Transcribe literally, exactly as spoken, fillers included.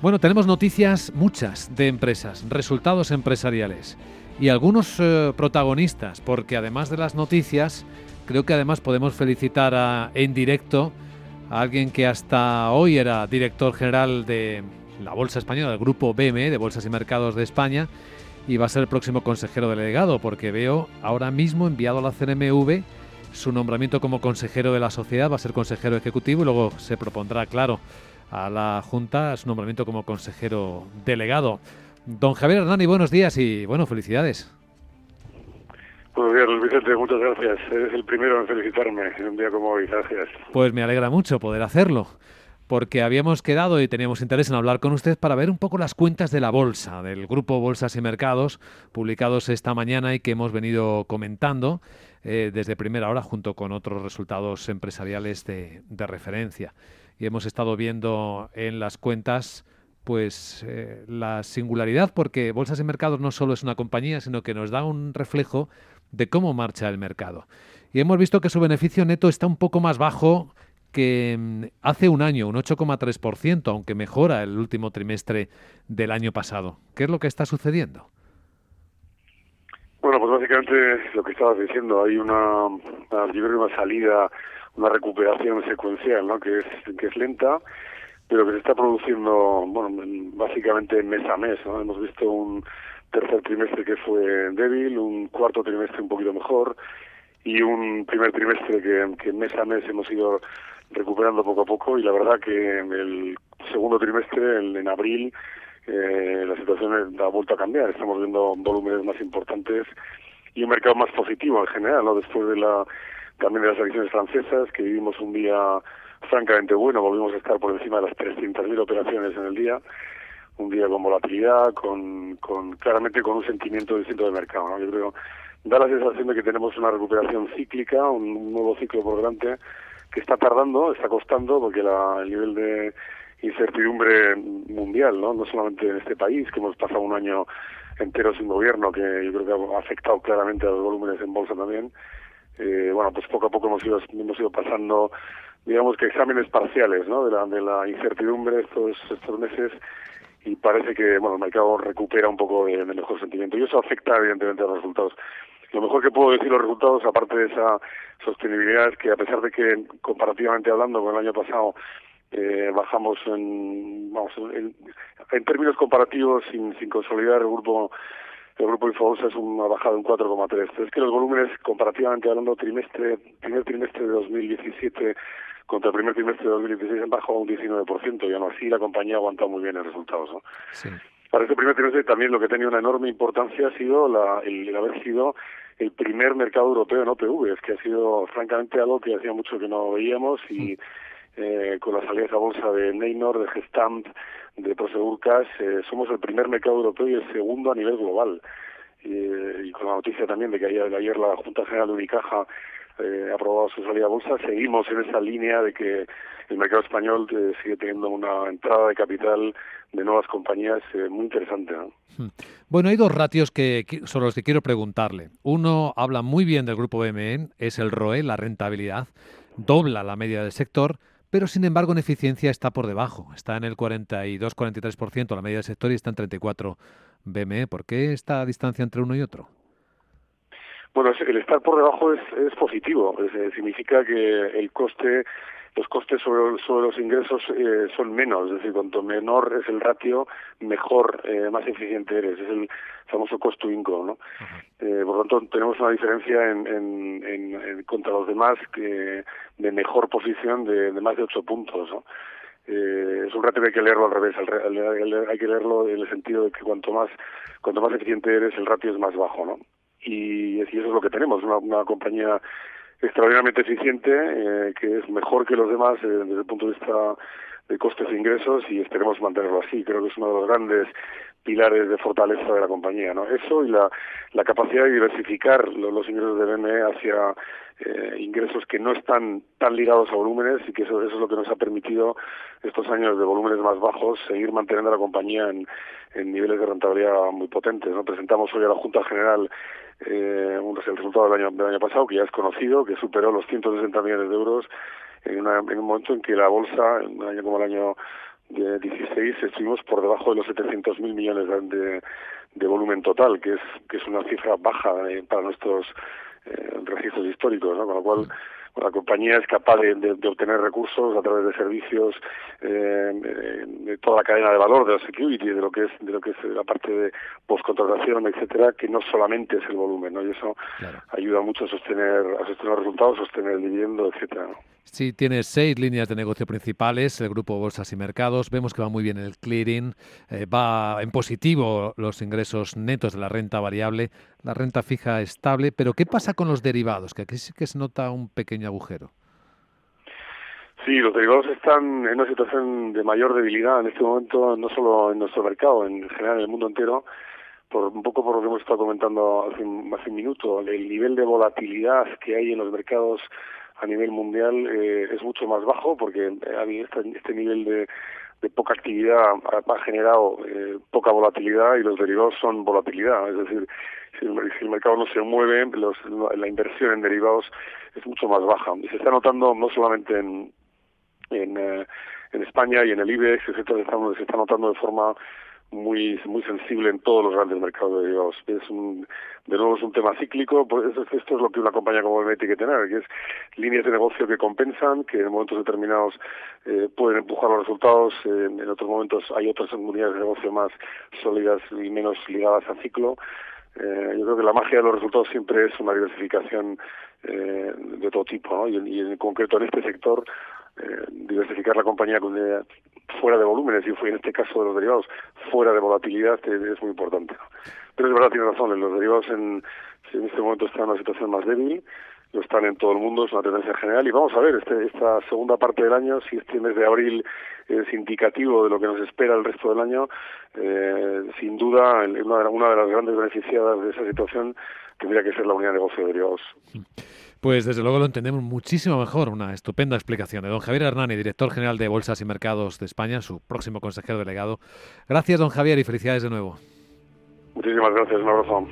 Bueno, tenemos noticias muchas de empresas, resultados empresariales y algunos eh, protagonistas, porque además de las noticias, creo que además podemos felicitar a, en directo a alguien que hasta hoy era director general de la Bolsa Española, del Grupo B M E, de Bolsas y Mercados de España, y va a ser el próximo consejero delegado, porque veo ahora mismo enviado a la C N M V su nombramiento como consejero de la sociedad, va a ser consejero ejecutivo y luego se propondrá, claro, a la Junta su nombramiento como consejero delegado. Don Javier Hernani, buenos días y, bueno, felicidades. Buenos días, Luis Vicente, muchas gracias. Eres el primero en felicitarme en un día como hoy, gracias. Pues me alegra mucho poder hacerlo, porque habíamos quedado y teníamos interés en hablar con usted para ver un poco las cuentas de la bolsa, del grupo Bolsas y Mercados, publicados esta mañana y que hemos venido comentando eh, desde primera hora junto con otros resultados empresariales de, de referencia. Y hemos estado viendo en las cuentas pues eh, la singularidad, porque Bolsas y Mercados no solo es una compañía, sino que nos da un reflejo de cómo marcha el mercado. Y hemos visto que su beneficio neto está un poco más bajo que hace un año, un ocho coma tres por ciento, aunque mejora el último trimestre del año pasado. ¿Qué es lo que está sucediendo? Bueno, pues básicamente lo que estabas diciendo, hay una, una, yo creo una salida, una recuperación secuencial, ¿no? Que es que es lenta, pero que se está produciendo, bueno, básicamente mes a mes, ¿no? Hemos visto un tercer trimestre que fue débil, un cuarto trimestre un poquito mejor y un primer trimestre que, que mes a mes hemos ido recuperando poco a poco, y la verdad que el segundo trimestre, en, en abril, eh, la situación ha vuelto a cambiar. Estamos viendo volúmenes más importantes y un mercado más positivo en general, ¿no? Después de la también de las elecciones francesas, que vivimos un día francamente bueno, volvimos a estar por encima de las trescientas mil operaciones en el día, un día con volatilidad, con, con claramente con un sentimiento distinto del mercado, ¿no? Yo creo, da la sensación de que tenemos una recuperación cíclica, un, un nuevo ciclo por delante, que está tardando, está costando, porque la, el nivel de incertidumbre mundial, ¿no? No solamente en este país, que hemos pasado un año entero sin gobierno, que yo creo que ha afectado claramente a los volúmenes en bolsa también. Eh, bueno, pues poco a poco hemos ido, hemos ido pasando, digamos que exámenes parciales, ¿no? De la, de la incertidumbre estos, estos meses, y parece que, bueno, el mercado recupera un poco de, de mejor sentimiento, y eso afecta evidentemente a los resultados. Lo mejor que puedo decir los resultados, aparte de esa sostenibilidad, es que a pesar de que comparativamente hablando con el año pasado eh, bajamos en, vamos, en, en términos comparativos, sin, sin consolidar el grupo el grupo Infobolsa, es una bajada de un cuatro coma tres. Es que los volúmenes, comparativamente hablando, trimestre primer trimestre de dos mil diecisiete contra el primer trimestre de dos mil dieciséis han bajado un diecinueve por ciento, y aún así la compañía ha aguantado muy bien los resultados, ¿no? Sí. Para este primer trimestre también lo que ha tenido una enorme importancia ha sido la, el, el haber sido el primer mercado europeo en O P V. Es que ha sido francamente algo que hacía mucho que no veíamos, y eh, con las salidas a bolsa de Neynor, de Gestamp, de Prosegur Cash, eh, somos el primer mercado europeo y el segundo a nivel global. Eh, y con la noticia también de que ayer, ayer la Junta General de Unicaja eh, ha aprobado su salida a bolsa, seguimos en esa línea de que el mercado español eh, sigue teniendo una entrada de capital de nuevas compañías eh, muy interesante, ¿no? Bueno, hay dos ratios que, sobre los que quiero preguntarle. Uno habla muy bien del grupo B M E, es el R O E, la rentabilidad, dobla la media del sector, pero sin embargo en eficiencia está por debajo. Está en el cuarenta y dos cuarenta y tres por ciento la media del sector y está en treinta y cuatro por ciento B M E. ¿Por qué esta distancia entre uno y otro? Bueno, el estar por debajo es, es positivo. Es, eh, significa que el coste, los costes sobre, sobre los ingresos eh, son menos. Es decir, cuanto menor es el ratio, mejor, eh, más eficiente eres. Es el famoso cost to income, ¿no? Eh, por lo tanto, tenemos una diferencia en, en, en, en contra los demás que de mejor posición de, de más de ocho puntos, ¿no? Eh, es un ratio que hay que leerlo al revés, al, al, hay que leerlo en el sentido de que cuanto más cuanto más eficiente eres, el ratio es más bajo, ¿no? Y, y eso es lo que tenemos, una, una compañía extraordinariamente eficiente, eh, que es mejor que los demás eh, desde el punto de vista de costes e ingresos, y esperemos mantenerlo así. Creo que es uno de los grandes pilares de fortaleza de la compañía, ¿no? Eso y la, la capacidad de diversificar los, los ingresos de B M E hacia eh, ingresos que no están tan ligados a volúmenes, y que eso, eso es lo que nos ha permitido estos años de volúmenes más bajos seguir manteniendo a la compañía en, en niveles de rentabilidad muy potentes, ¿no? Presentamos hoy a la Junta General eh, un, el resultado del año, del año pasado, que ya es conocido, que superó los ciento sesenta millones de euros en, una, en un momento en que la bolsa, en un año como el año dieciséis estuvimos por debajo de los setecientos mil millones de, de, de volumen total, que es que es una cifra baja eh, para nuestros eh, registros históricos, ¿no? Con lo cual la compañía es capaz de, de, de obtener recursos a través de servicios, eh, de toda la cadena de valor de la security, de lo que es de lo que es la parte de postcontratación, etcétera, que no solamente es el volumen, ¿no? Y eso claro. ayuda mucho a sostener a sostener los resultados, sostener el dividendo, etcétera, ¿no? Sí, tiene seis líneas de negocio principales, el grupo Bolsas y Mercados. Vemos que va muy bien el clearing, eh, va en positivo los ingresos netos de la renta variable, la renta fija estable. Pero ¿qué pasa con los derivados? Que aquí sí que se nota un pequeño agujero. Sí, los derivados están en una situación de mayor debilidad en este momento, no solo en nuestro mercado, en general en el mundo entero, por un poco por lo que hemos estado comentando hace, hace un minuto. El nivel de volatilidad que hay en los mercados a nivel mundial eh, es mucho más bajo, porque eh, este, este nivel de, de poca actividad ha, ha generado eh, poca volatilidad, y los derivados son volatilidad. Es decir, si el, si el mercado no se mueve, los, la inversión en derivados es mucho más baja. Y se está notando no solamente en en, eh, en España y en el IBEX, etcétera, se está, se está notando de forma muy muy sensible en todos los grandes mercados de derivados. Es un, de nuevo es un tema cíclico, pues esto, esto es lo que una compañía como B M E tiene que tener, que es líneas de negocio que compensan, que en momentos determinados eh, pueden empujar los resultados, eh, en otros momentos hay otras unidades de negocio más sólidas y menos ligadas a ciclo. Eh, yo creo que la magia de los resultados siempre es una diversificación eh, de todo tipo, ¿no? Y, y en concreto en este sector, eh, diversificar la compañía con, eh, fuera de volúmenes, y fue en este caso de los derivados, fuera de volatilidad, eh, es muy importante, ¿no? Pero es verdad, tiene razón, los derivados en, en este momento están en una situación más débil, lo están en todo el mundo, es una tendencia general, y vamos a ver este, esta segunda parte del año, si este mes de abril es indicativo de lo que nos espera el resto del año. Eh, sin duda, una de, una de las grandes beneficiadas de esa situación tendría que ser la unidad de negocio de derivados. Pues desde luego lo entendemos muchísimo mejor. Una estupenda explicación de don Javier Hernani, director general de Bolsas y Mercados de España, su próximo consejero delegado. Gracias, don Javier, y felicidades de nuevo. Muchísimas gracias, un abrazo.